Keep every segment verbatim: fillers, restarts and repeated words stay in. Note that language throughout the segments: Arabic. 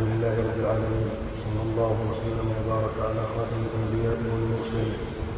لله رب العالمين، صلى الله وسلم وبارك على خاتم الأنبياء والمرسلين.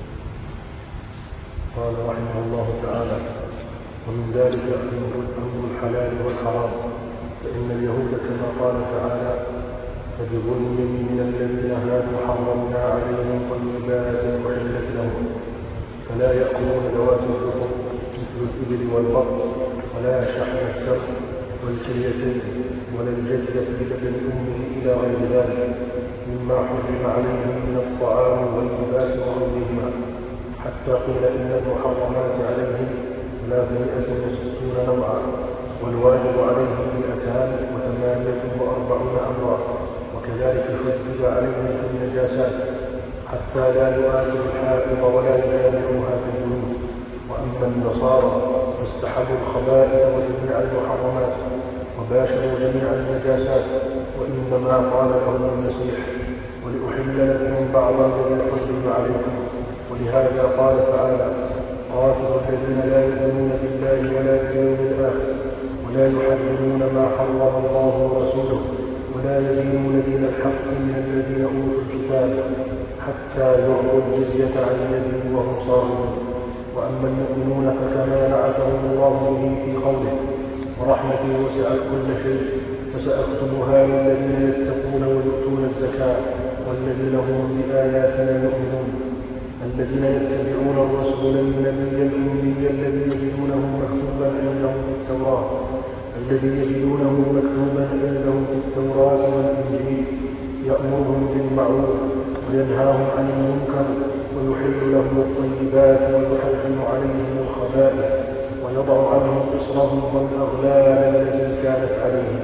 قال رحمه الله تعالى: ومن ذلك أمر الحلال والحرام، فإن اليهود كما قال تعالى: فبظلم من الذين هادوا حرمنا عليهم طيبات أحلت لهم، فلا يأكلون ذوات الفطر مثل الإبل والبقر، ولا شحم الشرق والكليتين، ولا الجدة بلبن أمه إلى غير ذلك مما حرم عليهم من الطعام واللباس وغيرهما، حتى قيل إن المحرمات عليهم ثلاثمائة وستون نوعا، والواجب عليهم مئتان وثمانية وأربعون أمرا، وكذلك حدد عليهم في النجاسات حتى لا يؤاخذ الحائض ولا يجامعها في البيوت. وأما النصارى فاستحبوا الخبائث وجميع المحرمات وباشروا جميع النجاسات، وإنما قال لهم المسيح: ولأحل لكم بعض الذي حرم عليكم. ولهذا قال تعالى: قاتلوا الذين لا يؤمنون بالله ولا باليوم الآخر، ولا يحرمون ما حرم الله ورسوله، ولا يدينون دين الحق من الذين أوتوا الكتاب حتى يعطوا الجزية عن يد وهم صاغرون. وأما المؤمنون فكما نعتهم الله به في قوله: ورحمتي وسعت كل شيء فسأكتبها للذين يتقون ويؤتون الزكاة والذين هم بآياتنا يؤمنون، الذين يتبعون الرسول النبي الأمي الذي يجدونه مكتوبا عندهم في التوراة الذي يجدونه مكتوبا عندهم في التوراة والإنجيل، يأمرهم بالمعروف وينهاهم عن المنكر ويحل لهم الطيبات ويحرم عليهم الخبائث ويضع عنهم إصرهم والأغلال التي كانت عليهم.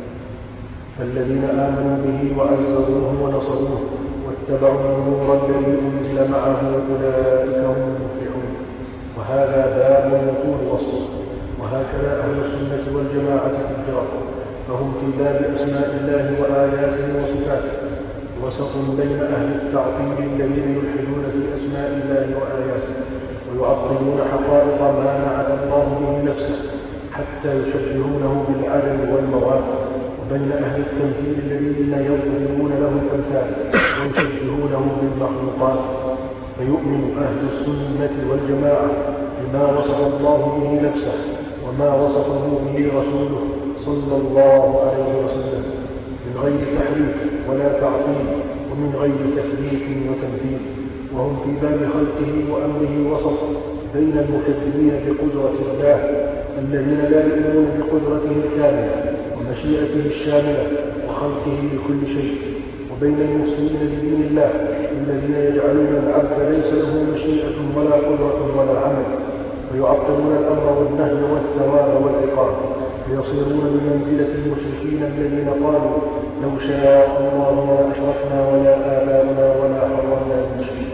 فالذين آمنوا به وعزروه ونصروه واتبعوا النور الذي أنزل معه أولئك هم المفلحون. وهذا باب طول وصف. وهكذا أهل السنة والجماعة في الفرق، فهم في باب أسماء الله وآياته وصفاته وسط بين أهل التعطيل الذين يلحدون في أسماء الله وآياته ويعطلون حقائق ما نعت الله به نفسه حتى يشبهونه بالعدم والمواد، وبين أهل التمثيل الذين يضربون له الأمثال ويشبهونه بالمخلوقات. فيؤمن أهل السنة والجماعة بما وصف الله به نفسه وما وصفه به رسوله صلى الله عليه وسلم من غير تحريف ولا تعطيل ومن غير تكليف وتمثيل. وهم في باب خلقه وأمره وسط بين المكذبين بقدرة الله الذين لا يؤمنون بقدرته الكاملة ومشيئته الشاملة وخلقه لكل شيء، وبين المسلمين بدين الله الذين يجعلون العبد ليس له مشيئة ولا قدرة ولا عمل، ويعطلون الأمر والنهي والثواب والعقاب، فيصيرون بمنزلة المشركين الذين قالوا: لو شاء الله ما أشركنا ولا آباؤنا ولا حرمنا من شيء.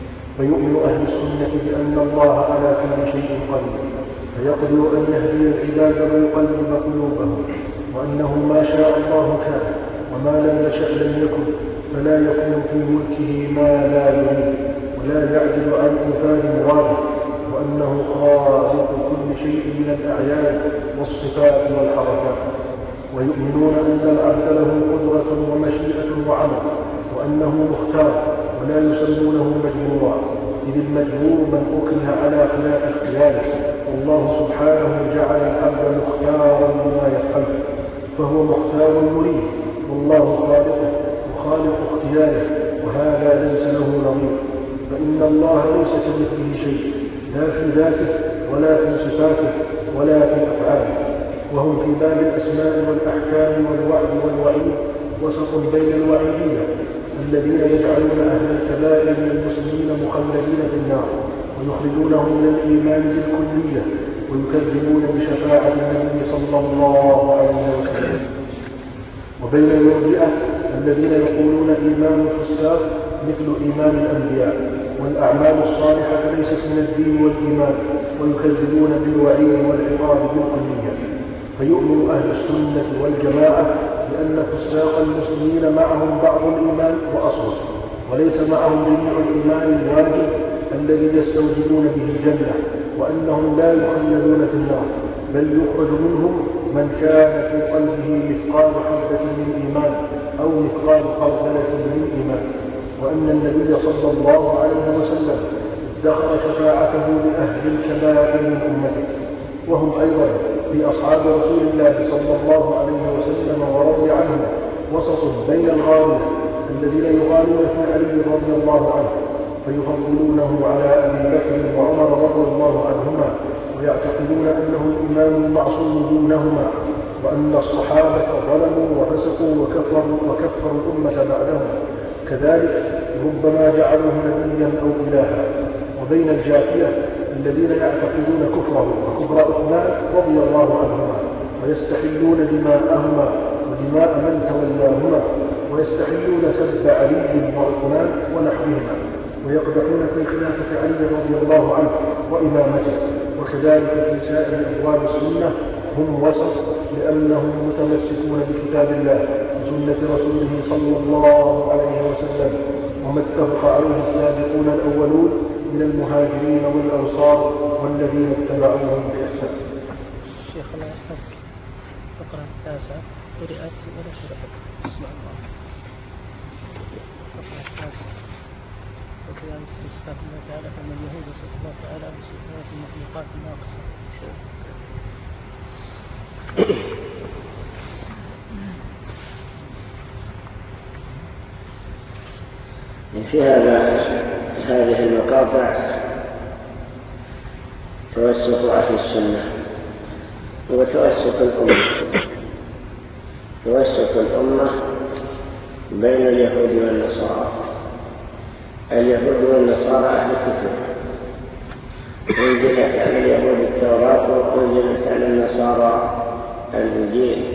فيؤمن أهل السنة بأن الله على كل شيء قدير، فيقدر أن يهدي العباد ويقلب قلوبهم، وأنه ما شاء الله كان وما لم يشأ لم يكن، فلا يكون في ملكه ما لا يريد ولا يعجل عن إنفاذ مراده، وأنه خالق كل شيء من الأعيان والصفات والحركات. ويؤمنون أن العبد له قدرة ومشيئة وعمل، وأنه مختار ولا يسمونه مجبورا، إذ المجبور من أكره على خلاف اختياره، والله سبحانه جعل العبد مختارا بما يفعله، فهو مختار مريد، والله خالقه وخالق اختياره، وهذا ليس له نظير. فإن الله ليس كمثله شيء، لا في ذاته ولا في صفاته ولا في أفعاله. وهم في باب الأسماء والأحكام والوعد والوعيد وسط بين الوعيدية الذين يجعلون أهل الكبائر من المسلمين مخلدين في النار ويخرجونهم من الإيمان بالكلية، ويكذبون بشفاعة النبي صلى الله عليه وسلم. وبين المرجئة الذين يقولون إيمان الفساق مثل إيمان الأنبياء، والأعمال الصالحة ليست من الدين والإيمان، ويكذبون بالوعيد والعقاب بالكلية. فيؤمن أهل السنة والجماعة بأن فساق المسلمين معهم بعض الإيمان وأصله، وليس معهم جميع الإيمان الواجب الذي يستوجبون به الجنة، وأنهم لا يخلدون في النار، بل يخرج منهم من كان في قلبه مثقال حبة من إيمان أو الإيمان، وأن النبي صلى الله عليه وسلم ادخر شفاعته لأهل الكبائر من أمته، وهم أيضا في أصحاب رسول الله صلى الله عليه وسلم ورضي عنهم وسط بين الغالين الذين يغالون في علي رضي الله عنه فيفضلونه على أبي بكر وعمر رضي الله عنهما، ويعتقدون أنه الإمام المعصوم دونهما، وأن الصحابة ظلموا وفسقوا وكفروا, وكفروا الأمة بعدهم. كذلك ربما جعلوه نبيا أو إلها. وبين الجافية الذين يعتقدون كفره وكفر عثمان رضي الله عنهما، ويستحلون دماءهما ودماء من تولاهما، ويستحلون سب علي وعثمان ونحوهما، ويقدحون في خلافة علي رضي الله عنه وإمامته. وكذلك في سائر أبواب السنة هم وسط، لأنهم متمسكون بكتاب الله وسنة رسوله صلى الله عليه وسلم، وما اتفق عليه السابقون الأولون من المهاجرين والأنصار والذين اتبعوهم بإحسان. الشيخ الله يحفظك، فقرة التاسعة قرأت ولا شرحت؟ اسمع الله. الفقرة التاسعة وكذلك في صفات الله تعالى فإن اليهود وصف الله تعالى بصفات المخلوقات الناقصة. في هذا هذه المقاطع توسط أهل السنة وتوسط الأمة توسط الأمة بين اليهود والنصارى. اليهود والنصارى أهل الكتاب، أنزلت على اليهود التوراة وأنزلت على النصارى الإنجيل،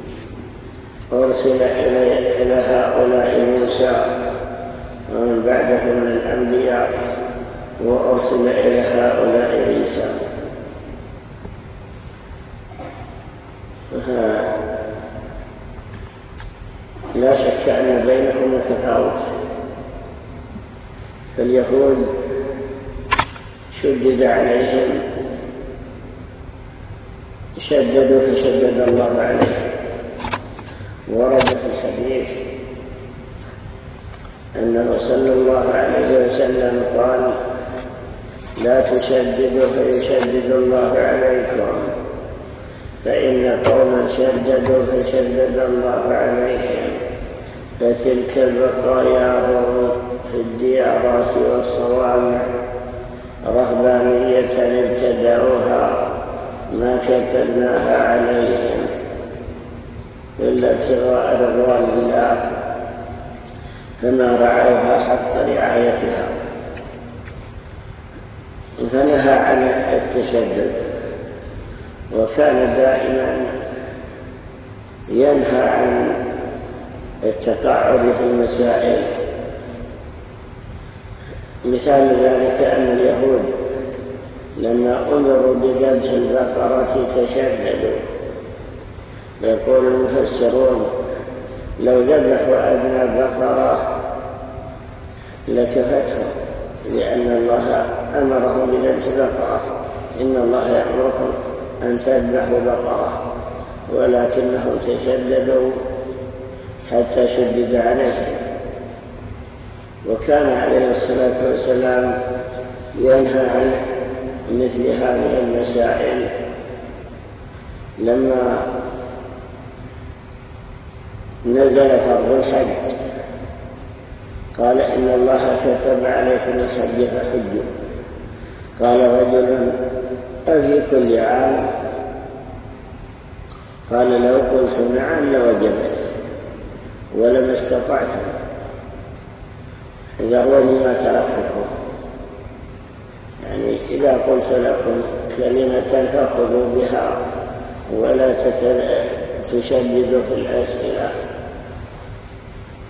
أرسل إلى هؤلاء موسى ومن بعده من الأنبياء، وأرسل إلى هؤلاء عيسى. لا شك أن بينهم تفاوت. فاليهود شدد عليهم، شددوا فشدد الله عليهم. ورد في الحديث أنه صلى الله عليه وسلم قال: لا تشددوا فيشدد الله عليكم، فإن قوما شددوا فشدد الله عليهم، فتلك البقاياهم في الديارات والصوامع رهبانية ابتدعوها ما كتبناها عليهم إلا ابتغاء رضوان الله، فما رعوها حق رعايتها. فنهى عن التشدد، وكان دائما ينهى عن التقاعد في المسائل. مثال ذلك أن اليهود لما أمروا بذبح البقرة تشددوا. يقول المفسرون: لو ذبحوا أدنى بقرة لكفتهم، لأن الله أمرهم بذبح بقرة. إن الله يأمركم أن تذبحوا بقرة، ولكنهم تشددوا حتى شدد عليهم. وكان عليه الصلاة والسلام ينهى عن مثل هذه المسائل. لما نزل فرض الحج قال: إن الله كتب عليكم الحج فحجوا. قال رجل: أفي كل عام؟ قال: لو قلت نعم لوجبت ولما استطعتم، ذروني ما تركتكم. يعني إذا قلت لكم كلمة فخذوا بها ولا تشددوا في الأسئلة.